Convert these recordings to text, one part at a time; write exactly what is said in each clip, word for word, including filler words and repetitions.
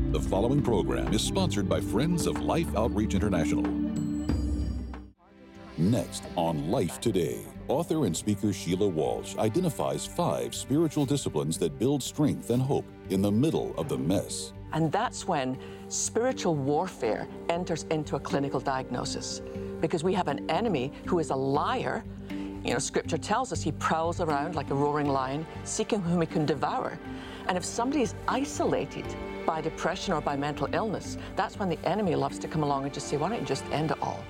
The following program is sponsored by Friends of Life Outreach International. Next on Life Today, author and speaker Sheila Walsh identifies five spiritual disciplines that build strength and hope in the middle of the mess. And that's when spiritual warfare enters into a clinical diagnosis, because we have an enemy who is a liar. You know, Scripture tells us he prowls around like a roaring lion, seeking whom he can devour. And if somebody is isolated by depression or by mental illness, that's when the enemy loves to come along and just say, why don't you just end it all?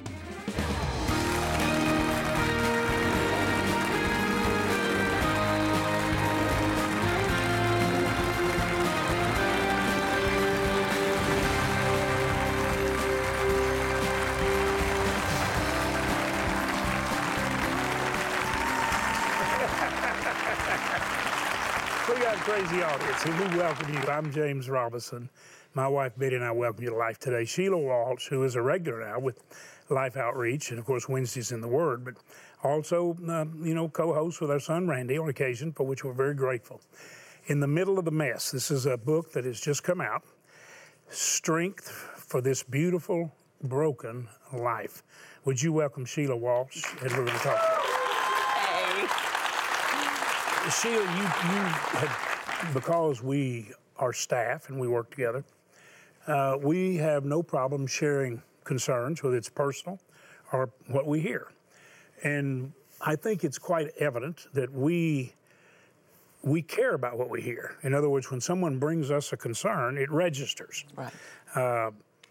Crazy audience, and we welcome you. I'm James Robinson. My wife Betty and I welcome you to Life Today. Sheila Walsh, who is a regular now with Life Outreach, and of course Wednesdays in the Word, but also, uh, you know, co-host with our son Randy on occasion, for which we're very grateful. In the Middle of the Mess, this is a book that has just come out, Strength for This Beautiful, Broken Life. Would you welcome Sheila Walsh, and we're going to talk about it. Sheila, you, you have, because we are staff and we work together, uh, we have no problem sharing concerns, whether it's personal or what we hear. And I think it's quite evident that we we care about what we hear. In other words, when someone brings us a concern, it registers. Right. Uh,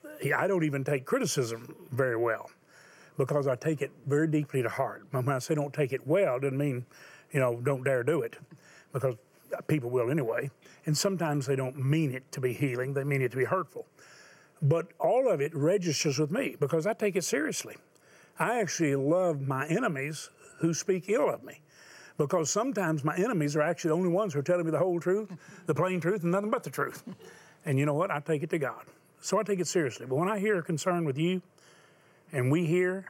I don't even take criticism very well because I take it very deeply to heart. When I say don't take it well, it doesn't mean, you know, don't dare do it, because people will anyway. And sometimes they don't mean it to be healing, they mean it to be hurtful. But all of it registers with me because I take it seriously. I actually love my enemies who speak ill of me, because sometimes my enemies are actually the only ones who are telling me the whole truth, the plain truth, and nothing but the truth. And you know what? I take it to God. So I take it seriously. But when I hear a concern with you, and we hear,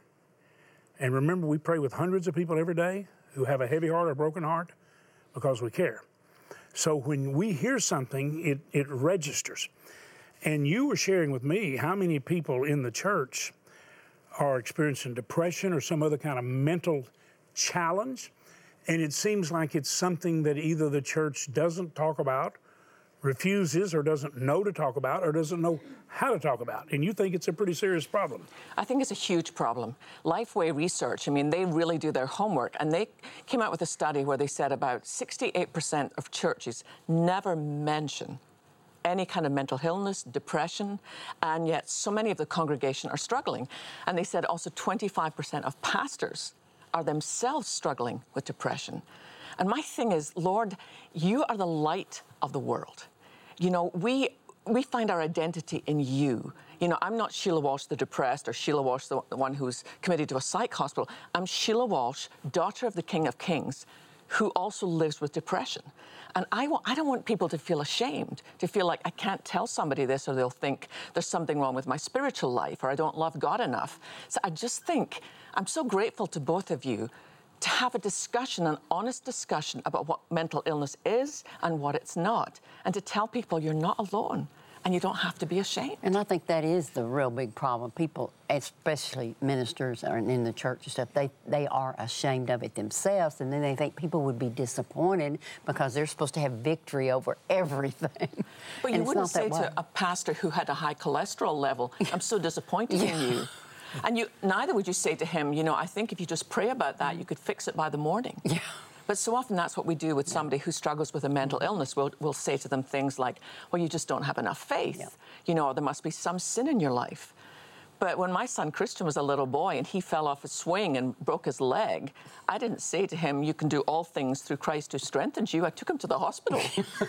and remember, we pray with hundreds of people every day who have a heavy heart or a broken heart because we care. So when we hear something, it, it registers. And you were sharing with me how many people in the church are experiencing depression or some other kind of mental challenge. And it seems like it's something that either the church doesn't talk about, refuses, or doesn't know to talk about, or doesn't know how to talk about. And you think it's a pretty serious problem. I think it's a huge problem. Lifeway Research, I mean, they really do their homework, and they came out with a study where they said about sixty-eight percent of churches never mention any kind of mental illness, depression, and yet so many of the congregation are struggling. And they said also twenty-five percent of pastors are themselves struggling with depression. And my thing is, Lord, you are the light of the world. You know, we we find our identity in you. You know, I'm not Sheila Walsh the depressed, or Sheila Walsh the, the one who's committed to a psych hospital. I'm Sheila Walsh, daughter of the King of Kings, who also lives with depression. And I, want, I don't want people to feel ashamed, to feel like I can't tell somebody this, or they'll think there's something wrong with my spiritual life, or I don't love God enough. So I just think I'm so grateful to both of you to have a discussion, an honest discussion about what mental illness is and what it's not, and to tell people you're not alone and you don't have to be ashamed. And I think that is the real big problem. People, especially ministers and in the church and stuff, they, they are ashamed of it themselves, and then they think people would be disappointed because they're supposed to have victory over everything. But you wouldn't say to a pastor who had a high cholesterol level, I'm so disappointed yeah. in you. And you, neither would you say to him, you know, I think if you just pray about that, you could fix it by the morning. Yeah. But so often that's what we do with somebody who struggles with a mental illness. We'll, we'll say to them things like, well, you just don't have enough faith. Yeah. You know, or there must be some sin in your life. But when my son Christian was a little boy and he fell off a swing and broke his leg, I didn't say to him, you can do all things through Christ who strengthens you. I took him to the hospital,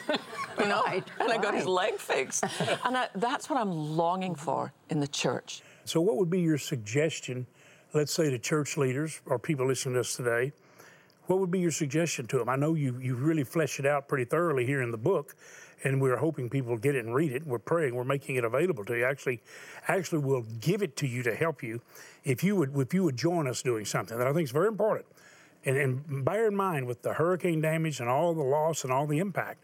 you know, right, and right. I got his leg fixed. And I, that's what I'm longing for in the church. So what would be your suggestion, let's say to church leaders or people listening to us today, what would be your suggestion to them? I know you, you really flesh it out pretty thoroughly here in the book, and we're hoping people get it and read it. We're praying, we're making it available to you. Actually, actually we'll give it to you to help you if you would if you would join us doing something that I think is very important. And, and bear in mind, with the hurricane damage and all the loss and all the impact,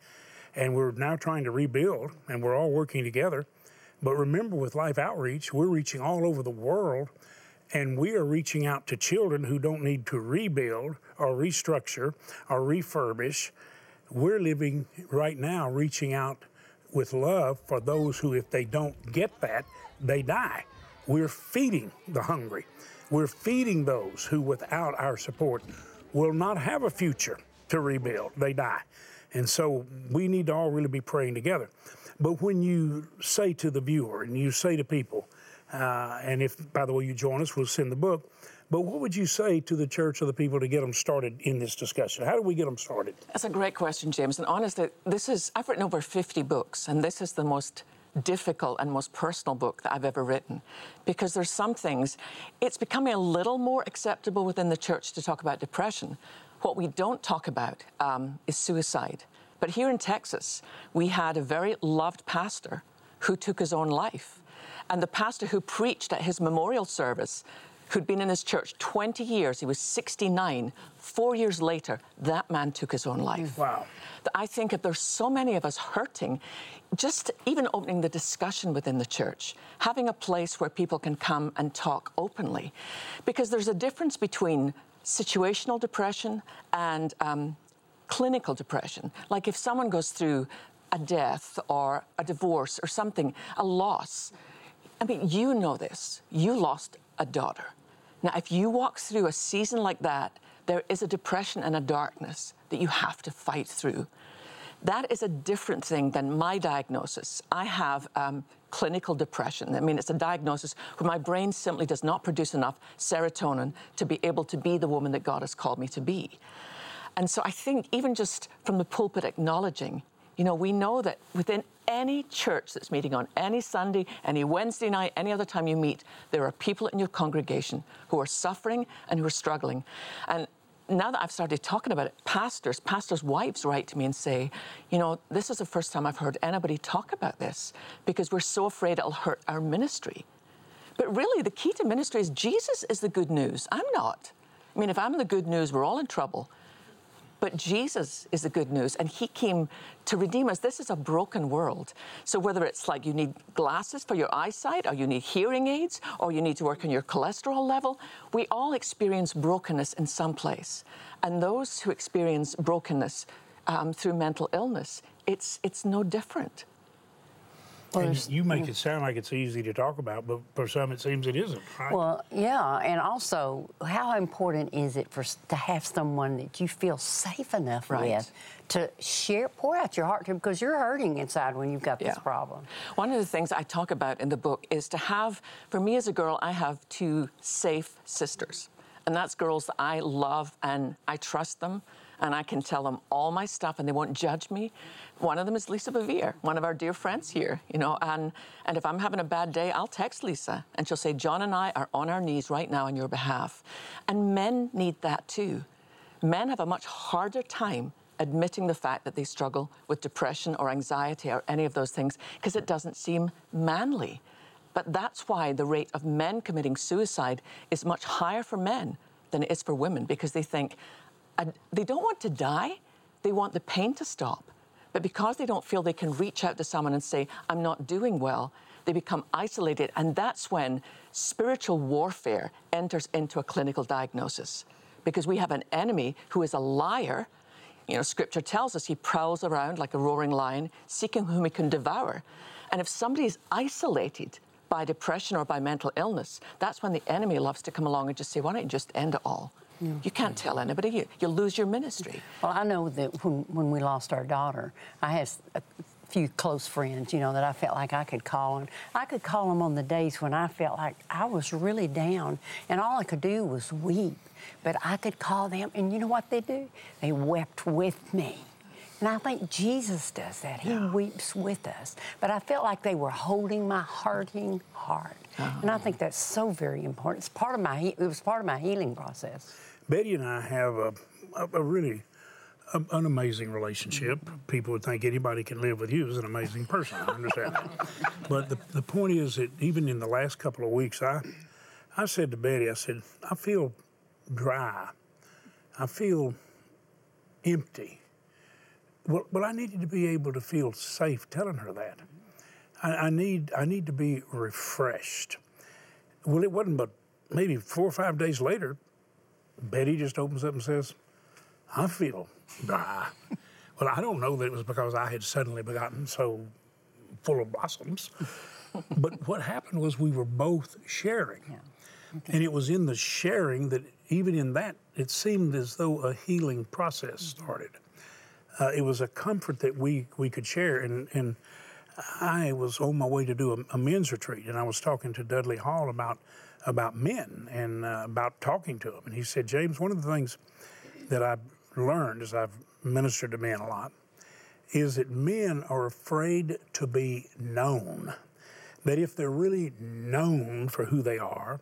and we're now trying to rebuild, and we're all working together. But remember, with Life Outreach, we're reaching all over the world, and we are reaching out to children who don't need to rebuild or restructure or refurbish. We're living right now reaching out with love for those who, if they don't get that, they die. We're feeding the hungry. We're feeding those who, without our support, will not have a future to rebuild. They die. And so we need to all really be praying together. But when you say to the viewer and you say to people, uh, and if, by the way, you join us, we'll send the book, but what would you say to the church or the people to get them started in this discussion? How do we get them started? That's a great question, James. And honestly, this is, I've written over fifty books, and this is the most difficult and most personal book that I've ever written, because there's some things, it's becoming a little more acceptable within the church to talk about depression. What we don't talk about um, is suicide. But here in Texas, we had a very loved pastor who took his own life. And the pastor who preached at his memorial service, who'd been in his church twenty years, he was sixty-nine, four years later, that man took his own life. Wow. I think if there's so many of us hurting, just even opening the discussion within the church, having a place where people can come and talk openly, because there's a difference between situational depression and um, clinical depression. Like if someone goes through a death or a divorce or something, a loss. I mean, you know this. You lost a daughter. Now, if you walk through a season like that, there is a depression and a darkness that you have to fight through. That is a different thing than my diagnosis. I have um, clinical depression. I mean, it's a diagnosis where my brain simply does not produce enough serotonin to be able to be the woman that God has called me to be. And so I think even just from the pulpit acknowledging, you know, we know that within any church that's meeting on any Sunday, any Wednesday night, any other time you meet, there are people in your congregation who are suffering and who are struggling. And now that I've started talking about it, pastors, pastors' wives write to me and say, you know, this is the first time I've heard anybody talk about this because we're so afraid it'll hurt our ministry. But really, the key to ministry is Jesus is the good news. I'm not. I mean, if I'm the good news, we're all in trouble. But Jesus is the good news, and he came to redeem us. This is a broken world. So whether it's like you need glasses for your eyesight, or you need hearing aids, or you need to work on your cholesterol level, we all experience brokenness in some place. And those who experience brokenness um, through mental illness, it's, it's no different. And you make it sound like it's easy to talk about, but for some it seems it isn't, right? Well, yeah, and also, how important is it for to have someone that you feel safe enough Right. with to share, pour out your heart to, because you're hurting inside when you've got this Yeah. problem. One of the things I talk about in the book is to have, for me as a girl, I have two safe sisters. And that's girls that I love and I trust them. And I can tell them all my stuff and they won't judge me. One of them is Lisa Bevere, one of our dear friends here, you know, and, and if I'm having a bad day, I'll text Lisa and she'll say, John and I are on our knees right now on your behalf. And men need that too. Men have a much harder time admitting the fact that they struggle with depression or anxiety or any of those things because it doesn't seem manly. But that's why the rate of men committing suicide is much higher for men than it is for women, because they think, they don't want to die, they want the pain to stop. But because they don't feel they can reach out to someone and say, I'm not doing well, they become isolated. And that's when spiritual warfare enters into a clinical diagnosis. Because we have an enemy who is a liar. You know, Scripture tells us he prowls around like a roaring lion, seeking whom he can devour. And if somebody is isolated by depression or by mental illness, that's when the enemy loves to come along and just say, why don't you just end it all? Yeah. You can't tell anybody. You, you'll lose your ministry. Well, I know that when, when we lost our daughter, I had a few close friends, you know, that I felt like I could call on. I could call them on the days when I felt like I was really down, and all I could do was weep. But I could call them, and you know what they do? They wept with me. And I think Jesus does that. He yeah. weeps with us. But I felt like they were holding my hurting heart. Uh-huh. And I think that's so very important. It's part of my, it was part of my healing process. Betty and I have a, a, a really a, an amazing relationship. People would think anybody can live with you as an amazing person. I understand that. But the, the point is that even in the last couple of weeks, I, I said to Betty, I said, I feel dry. I feel empty. well, well, I needed to be able to feel safe telling her that. I, I need I need to be refreshed. Well, it wasn't but maybe four or five days later, Betty just opens up and says, I feel dry. Well, I don't know that it was because I had suddenly gotten so full of blossoms. But what happened was we were both sharing. Yeah. Okay. And it was in the sharing that, even in that, it seemed as though a healing process started. Uh, it was a comfort that we, we could share. And, and I was on my way to do a, a men's retreat, and I was talking to Dudley Hall about, about men and uh, about talking to them. And he said, James, one of the things that I've learned as I've ministered to men a lot is that men are afraid to be known. That if they're really known for who they are,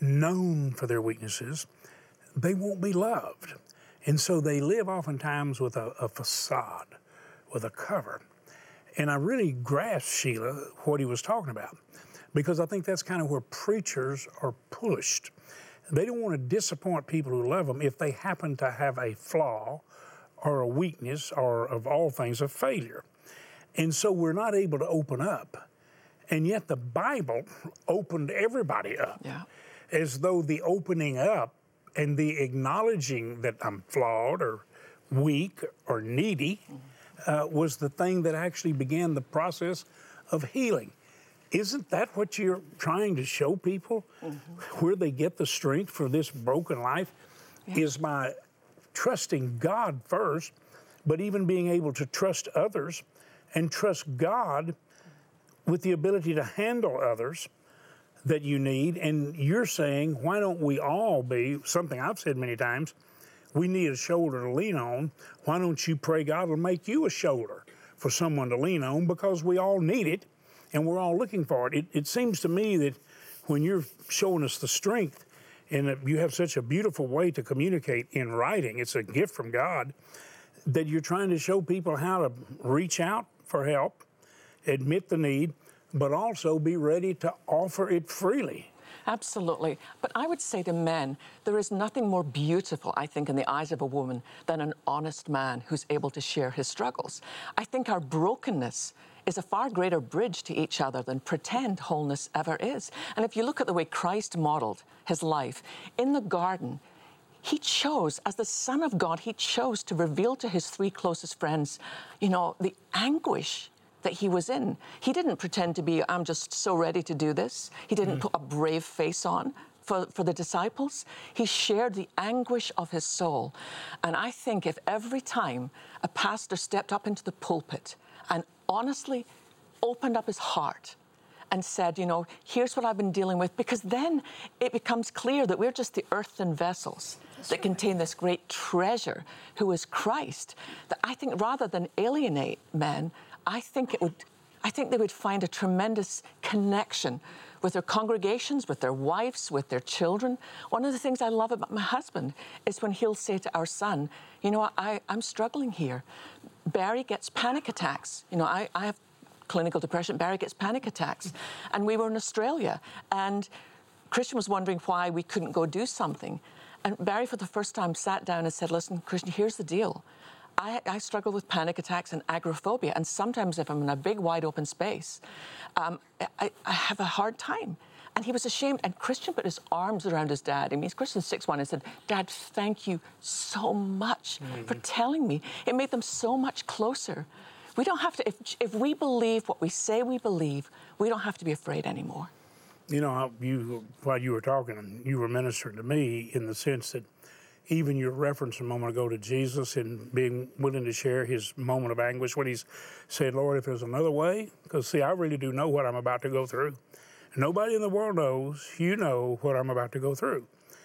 known for their weaknesses, they won't be loved. And so they live oftentimes with a, a facade, with a cover. And I really grasped, Sheila, what he was talking about, because I think that's kind of where preachers are pushed. They don't want to disappoint people who love them if they happen to have a flaw or a weakness or, of all things, a failure. And so we're not able to open up. And yet the Bible opened everybody up, yeah. as though the opening up and the acknowledging that I'm flawed or weak or needy uh, was the thing that actually began the process of healing. Isn't that what you're trying to show people? Mm-hmm. Where they get the strength for this broken life yeah. is by trusting God first, but even being able to trust others and trust God with the ability to handle others that you need. And you're saying, why don't we all be, something I've said many times, we need a shoulder to lean on. Why don't you pray God will make you a shoulder for someone to lean on, because we all need it and we're all looking for it. It, it seems to me that when you're showing us the strength and that you have such a beautiful way to communicate in writing, it's a gift from God, that you're trying to show people how to reach out for help, admit the need, but also be ready to offer it freely. Absolutely. But I would say to men, there is nothing more beautiful, I think, in the eyes of a woman than an honest man who's able to share his struggles. I think our brokenness is a far greater bridge to each other than pretend wholeness ever is. And if you look at the way Christ modeled his life, in the garden, he chose, as the Son of God, he chose to reveal to his three closest friends, you know, the anguish that he was in. He didn't pretend to be, I'm just so ready to do this. He didn't mm. put a brave face on for, for the disciples. He shared the anguish of his soul. And I think if every time a pastor stepped up into the pulpit and honestly opened up his heart and said, you know, here's what I've been dealing with, because then it becomes clear that we're just the earthen vessels That's that right. contain this great treasure who is Christ. That I think rather than alienate men, I think it would, I think they would find a tremendous connection with their congregations, with their wives, with their children. One of the things I love about my husband is when he'll say to our son, you know, I, I'm struggling here. Barry gets panic attacks. You know, I, I have clinical depression. Barry gets panic attacks. And we were in Australia, and Christian was wondering why we couldn't go do something. And Barry, for the first time, sat down and said, listen, Christian, here's the deal. I, I struggle with panic attacks and agoraphobia, and sometimes if I'm in a big, wide open space, um, I, I have a hard time. And he was ashamed, and Christian put his arms around his dad. I mean, Christian's six one, and said, Dad, thank you so much mm-hmm. for telling me. It made them so much closer. We don't have to, if, if we believe what we say we believe, we don't have to be afraid anymore. You know, you while you were talking, you were ministering to me in the sense that even your reference a moment ago to Jesus and being willing to share his moment of anguish when he's said, Lord, if there's another way, because see, I really do know what I'm about to go through. Nobody in the world knows, you know what I'm about to go through.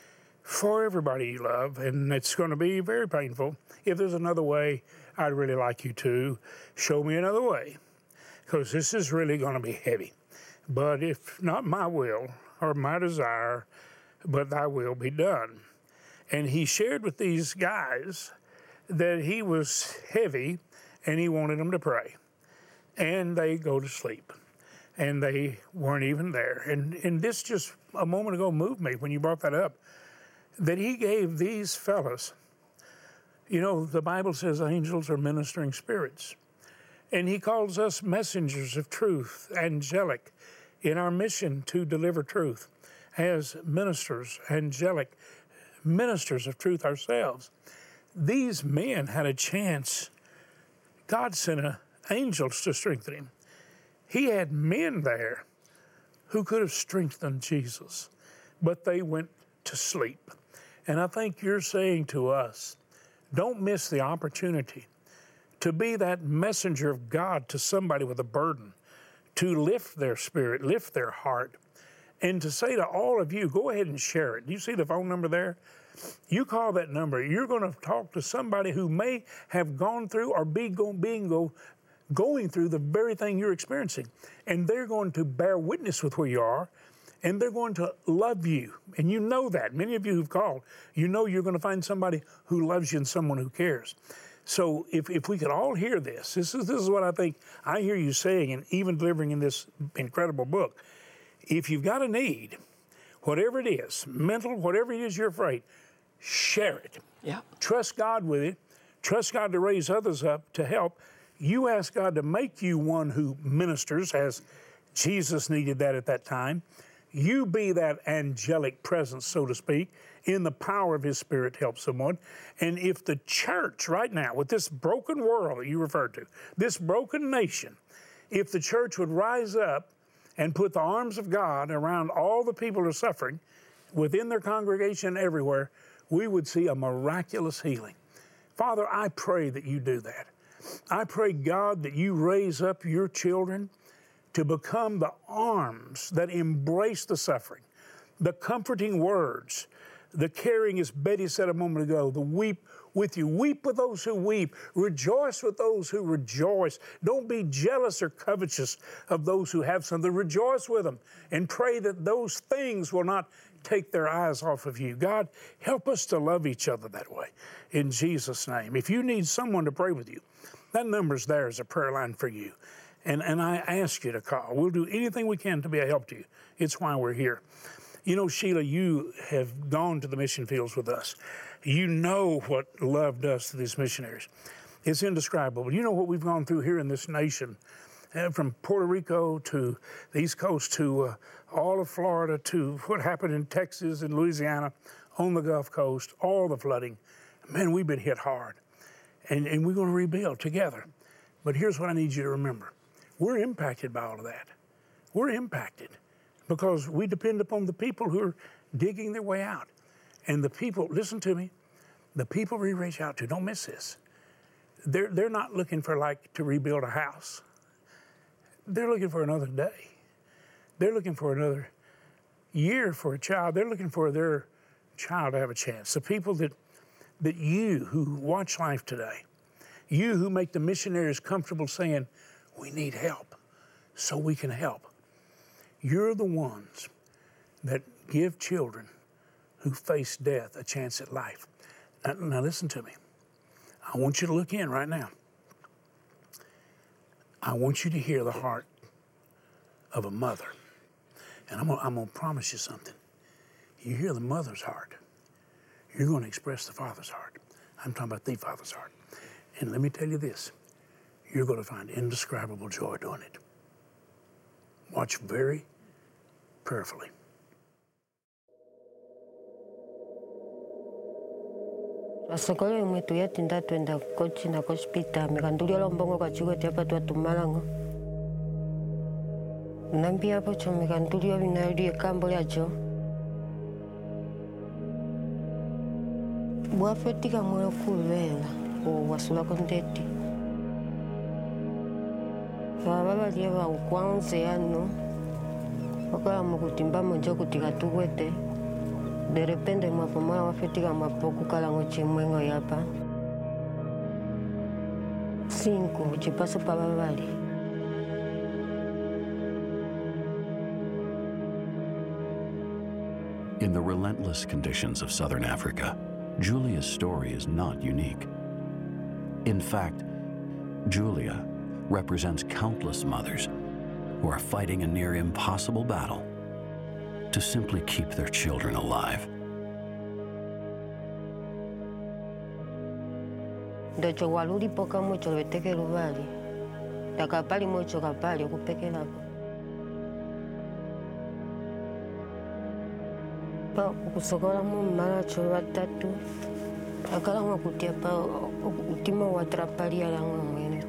For everybody you love, and it's going to be very painful. If there's another way, I'd really like you to show me another way, because this is really going to be heavy. But if not my will or my desire, but thy will be done. And he shared with these guys that he was heavy and he wanted them to pray. And they go to sleep. And they weren't even there. And, and this just a moment ago moved me when you brought that up, that he gave these fellas You know, the Bible says angels are ministering spirits. And he calls us messengers of truth, angelic, in our mission to deliver truth as ministers, angelic ministers of truth ourselves. These men had a chance. God sent a, angels to strengthen him. He had men there who could have strengthened Jesus, but they went to sleep. And I think you're saying to us, don't miss the opportunity to be that messenger of God to somebody with a burden, to lift their spirit, lift their heart, and to say to all of you, go ahead and share it. Do you see the phone number there? You call that number. You're going to talk to somebody who may have gone through or be go, being go, going through the very thing you're experiencing. And they're going to bear witness with where you are, and they're going to love you. And you know that. Many of you who've called, you know you're going to find somebody who loves you and someone who cares. So if, if we could all hear this, this is, this is what I think I hear you saying and even delivering in this incredible book. If you've got a need, whatever it is, mental, whatever it is you're afraid, share it. Yeah. Trust God with it. Trust God to raise others up to help. You ask God to make you one who ministers, as Jesus needed that at that time. You be that angelic presence, so to speak, in the power of his Spirit to help someone. And if the church right now, with this broken world that you referred to, this broken nation, if the church would rise up and put the arms of God around all the people who are suffering within their congregation everywhere, we would see a miraculous healing. Father, I pray that you do that. I pray, God, that you raise up your children to become the arms that embrace the suffering, the comforting words, the caring, as Betty said a moment ago, the weep with you. Weep with those who weep. Rejoice with those who rejoice. Don't be jealous or covetous of those who have something. Rejoice with them and pray that those things will not take their eyes off of you. God, help us to love each other that way. In Jesus' name. If you need someone to pray with you, that number's there as a prayer line for you. And, and I ask you to call. We'll do anything we can to be a help to you. It's why we're here. You know, Sheila, you have gone to the mission fields with us. You know what love does to these missionaries. It's indescribable. You know what we've gone through here in this nation, uh, from Puerto Rico to the East Coast to uh, all of Florida to what happened in Texas and Louisiana, on the Gulf Coast, all the flooding. Man, we've been hit hard. And, and we're going to rebuild together. But here's what I need you to remember. We're impacted by all of that. We're impacted because we depend upon the people who are digging their way out. And the people, listen to me, the people we reach out to, don't miss this. They're, they're not looking for, like, to rebuild a house. They're looking for another day. They're looking for another year for a child. They're looking for their child to have a chance. The people that, that you who watch life today, you who make the missionaries comfortable saying, we need help so we can help. You're the ones that give children who face death a chance at life. Now, now listen to me. I want you to look in right now. I want you to hear the heart of a mother. And I'm gonna, I'm gonna promise you something. You hear the mother's heart, you're gonna express the father's heart. I'm talking about the father's heart. And let me tell you this, you're gonna find indescribable joy doing it. Watch very prayerfully. Asokole mwitu ya tinda twenda kochi na kospita mekandulia lombongo kachugo tiapa tua tumalango. Nambia pocho mekandulia vinari kambo yacho. Buafetika mwelo kuvela o wasula konteti. Wababa lieva ukwanze ano. Wakala mukutimba mojo kutika tuwete. De repente mwapomola wafetika mwapoku kala ngoche mwengo yapa. Cinco, uchipaso pa babali. In the relentless conditions of southern Africa, Julia's story is not unique. In fact, Julia represents countless mothers who are fighting a near impossible battle to simply keep their children alive. Ndocho waluli poka mucho beteke lubali. Takapali mucho kapali kupeke lako. Pa kusokola mu maracho watatu. Akala ngakutia pa ultima watrapalia la mwene.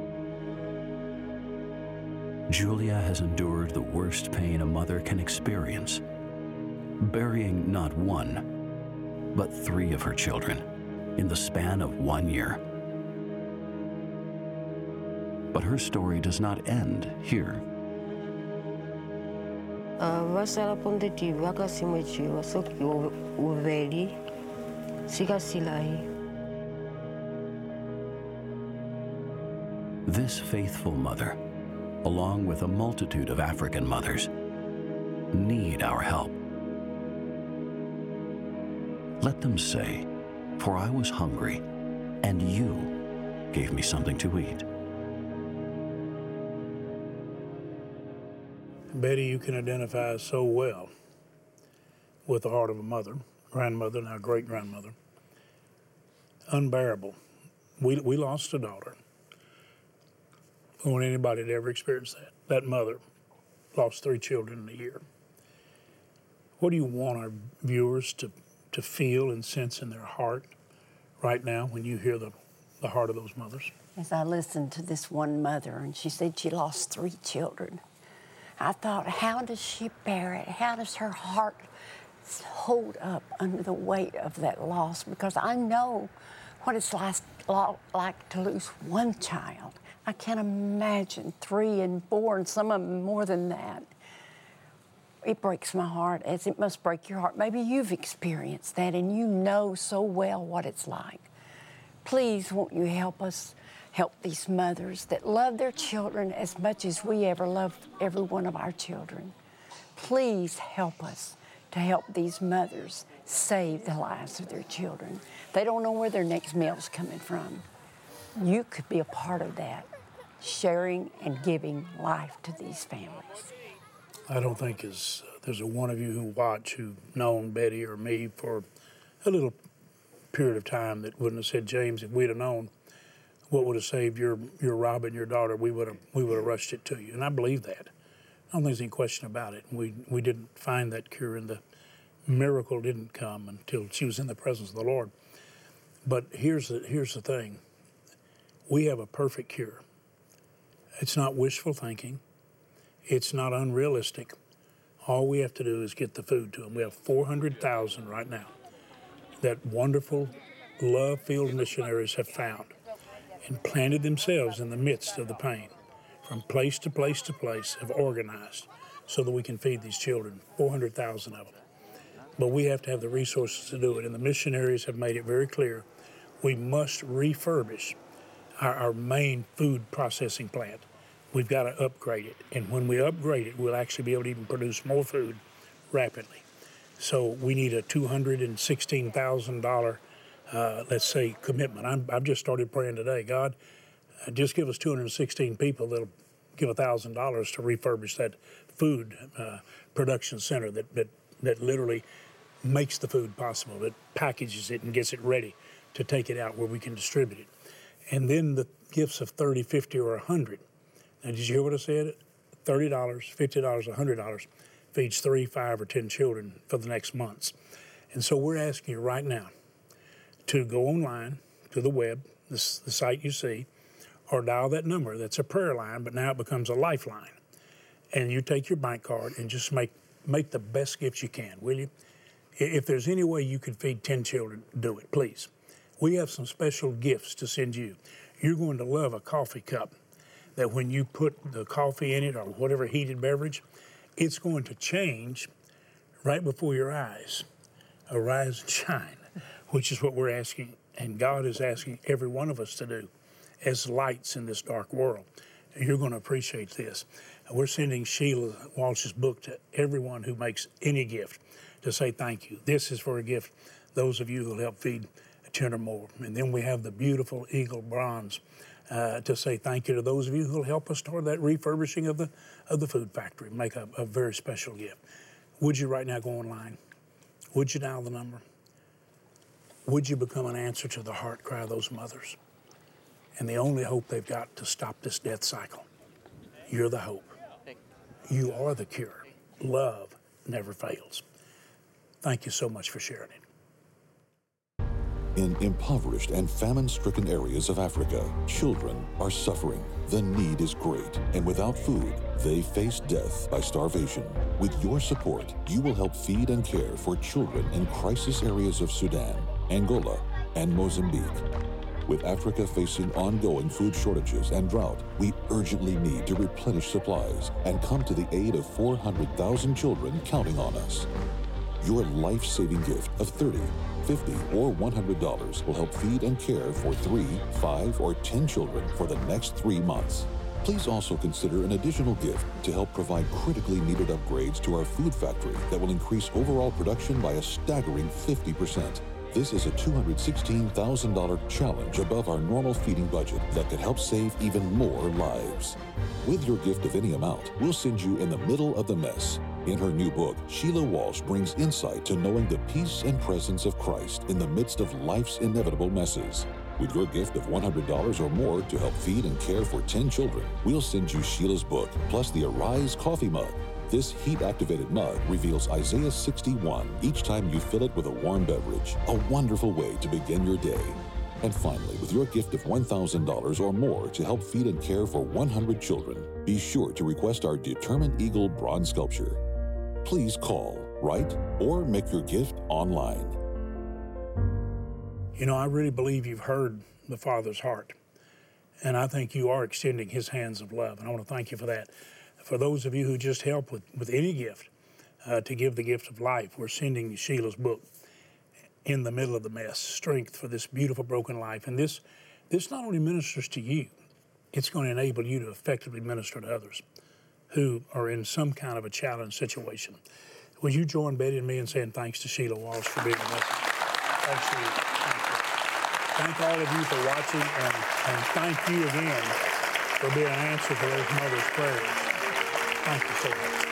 Julia has endured the worst pain a mother can experience, burying not one, but three of her children in the span of one year. But her story does not end here. Vasala ponte ti vaka simechi wasoki uveli sika silai. This faithful mother, along with a multitude of African mothers, need our help. Let them say, "For I was hungry, and you gave me something to eat." Betty, you can identify so well with the heart of a mother, grandmother, now great-grandmother. Unbearable. We, we lost a daughter. I don't want anybody to ever experience that. That mother lost three children in a year. What do you want our viewers to, to feel and sense in their heart right now when you hear the, the heart of those mothers? As I listened to this one mother, and she said she lost three children, I thought, how does she bear it? How does her heart hold up under the weight of that loss? Because I know what it's like, like to lose one child. I can't imagine three and four, and some of them more than that. It breaks my heart, as it must break your heart. Maybe you've experienced that, and you know so well what it's like. Please, won't you help us help these mothers that love their children as much as we ever love every one of our children? Please help us to help these mothers save the lives of their children. They don't know where their next meal's coming from. You could be a part of that, sharing and giving life to these families. I don't think as, uh, there's a one of you who watch who've known Betty or me for a little period of time that wouldn't have said, James, if we'd have known what would have saved your, your Robin, your daughter, we would have we would have rushed it to you. And I believe that. I don't think there's any question about it. We, we didn't find that cure, and the miracle didn't come until she was in the presence of the Lord. But here's the, here's the thing. We have a perfect cure. It's not wishful thinking. It's not unrealistic. All we have to do is get the food to them. We have four hundred thousand right now that wonderful love-filled missionaries have found and planted themselves in the midst of the pain. From place to place to place have organized so that we can feed these children, four hundred thousand of them. But we have to have the resources to do it, and the missionaries have made it very clear we must refurbish our, our main food processing plant. We've got to upgrade it, and when we upgrade it, we'll actually be able to even produce more food rapidly. So we need a two hundred sixteen thousand dollars, uh, let's say, commitment. I'm, I've just started praying today, God, uh, just give us two hundred sixteen people that'll give one thousand dollars to refurbish that food uh, production center that, that, that literally makes the food possible, that packages it and gets it ready to take it out where we can distribute it. And then the gifts of thirty, fifty, or one hundred. Now, did you hear what I said? thirty dollars, fifty dollars, one hundred dollars feeds three, five, or ten children for the next months. And so we're asking you right now to go online to the web, this, the site you see, or dial that number. That's a prayer line, but now it becomes a lifeline. And you take your bank card and just make, make the best gifts you can, will you? If there's any way you could feed ten children, do it, please. We have some special gifts to send you. You're going to love a coffee cup that when you put the coffee in it or whatever heated beverage, it's going to change right before your eyes. Arise and shine, which is what we're asking, and God is asking every one of us to do as lights in this dark world. You're going to appreciate this. We're sending Sheila Walsh's book to everyone who makes any gift to say thank you. This is for a gift, those of you who will help feed ten or more. And then we have the beautiful Eagle Bronze uh, to say thank you to those of you who will help us toward that refurbishing of the of the food factory, make a, a very special gift. Would you right now go online? Would you dial the number? Would you become an answer to the heart cry of those mothers? and the only hope they've got to stop this death cycle. You're the hope. You are the cure. Love never fails. Thank you so much for sharing it. In impoverished and famine-stricken areas of Africa, children are suffering. The need is great, and without food, they face death by starvation. With your support, you will help feed and care for children in crisis areas of Sudan, Angola, and Mozambique. With Africa facing ongoing food shortages and drought, we urgently need to replenish supplies and come to the aid of four hundred thousand children counting on us. Your life-saving gift of thirty dollars, fifty dollars, or one hundred dollars will help feed and care for three, five, or ten children for the next three months. Please also consider an additional gift to help provide critically needed upgrades to our food factory that will increase overall production by a staggering fifty percent. This is a two hundred sixteen thousand dollars challenge above our normal feeding budget that could help save even more lives. With your gift of any amount, we'll send you in the middle of the mess. In her new book, Sheila Walsh brings insight to knowing the peace and presence of Christ in the midst of life's inevitable messes. With your gift of one hundred dollars or more to help feed and care for ten children, we'll send you Sheila's book, plus the Arise coffee mug. This heat-activated mug reveals Isaiah sixty-one each time you fill it with a warm beverage, a wonderful way to begin your day. And finally, with your gift of one thousand dollars or more to help feed and care for one hundred children, be sure to request our Determined Eagle bronze sculpture. Please call, write, or make your gift online. You know, I really believe you've heard the Father's heart, and I think you are extending his hands of love, and I want to thank you for that. For those of you who just help with, with any gift, uh, to give the gift of life, we're sending you Sheila's book, In the Middle of the Mess, Strength for This Beautiful Broken Life. And this, this not only ministers to you, it's going to enable you to effectively minister to others who are in some kind of a challenge situation. Would you join Betty and me in saying thanks to Sheila Walsh for being with us? Thanks, Sheila. Thank, thank all of you for watching, and, and thank you again for being an answer to those mothers' prayers. Thank you so much.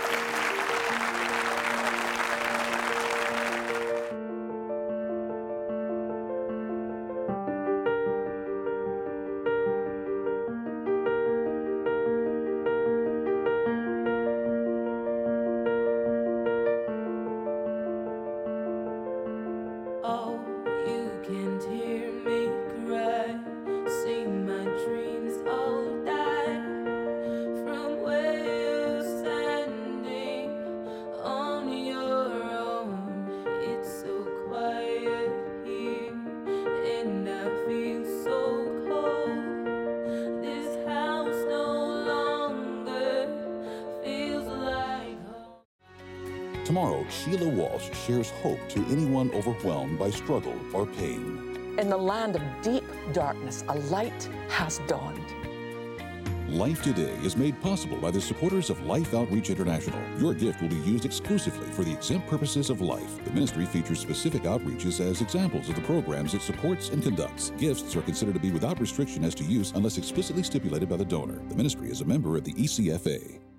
Tomorrow, Sheila Walsh shares hope to anyone overwhelmed by struggle or pain. In the land of deep darkness, a light has dawned. Life Today is made possible by the supporters of Life Outreach International. Your gift will be used exclusively for the exempt purposes of life. The ministry features specific outreaches as examples of the programs it supports and conducts. Gifts are considered to be without restriction as to use unless explicitly stipulated by the donor. The ministry is a member of the E C F A.